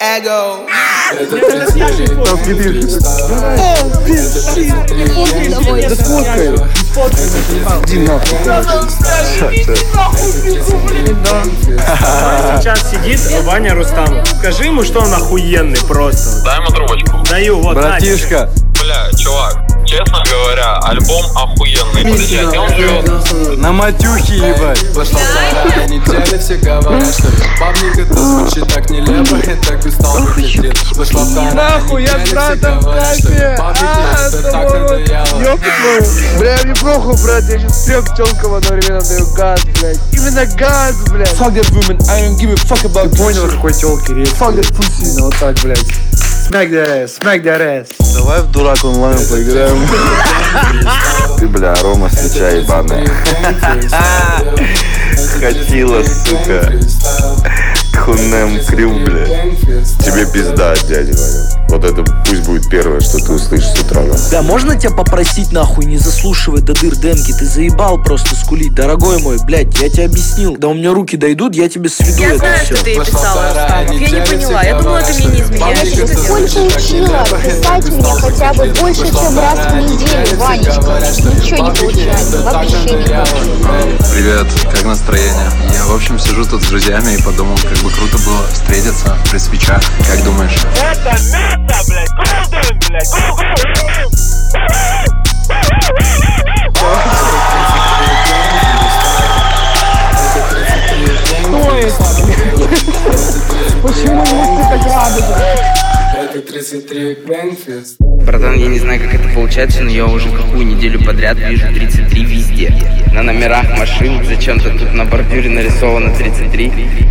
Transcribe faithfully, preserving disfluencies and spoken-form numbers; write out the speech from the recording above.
Эго. Сейчас сидит Ваня Рустамов. Скажи ему, что он охуенный просто. Дай ему трубочку. Даю, вот. Братишка. Бля, чувак, честно говоря, альбом охуенный. Подожди, где он живет? На матюхе, ебать. Неделя все говорят, что бабник это звучит так нелепо и так бестолково. Вышла вторая нахуй, я с братом в кайфе. Бля, мне плохо, брат, я сейчас трём тёлкам одновременно даю газ, блядь. Именно газ, блядь. Fuck that woman, I don't give a fuck about. Ты понял, какой тёлки речь? Fuck that pussy, ну вот так, блядь. Smack that ass, smack that ass. Давай в дурак онлайн поиграем. Ты, бля, Рома, свеча ебаная. Хотела, сука. Хунем крю, бля. Тебе пизда, дядя Ваня. Вот это пусть будет первое, что ты услышишь с утра. Да, можно тебя попросить нахуй не заслушивать до дыр демки? Ты заебал просто скулить, дорогой мой, блядь, я тебе объяснил. Когда у меня руки дойдут, я тебе сведу я это знаю, все. Что ты писала, Рустамов. Я не поняла, я думала, ты мне не изменяешь. Сколько учила писать мне хотя бы больше, чем раз в неделю, Ванечка. Ничего не получается, вообще не. Привет, как настроение? Я, в общем, сижу тут с друзьями и подумал, как бы круто было встретиться при свечах. Как думаешь? Это место, блядь, круто, блядь. Почему мы так радуемся? Братан, я не знаю, как это получается, но я уже какую неделю подряд вижу тридцать три везде. На номерах машин, зачем-то тут на бордюре нарисовано тридцать три.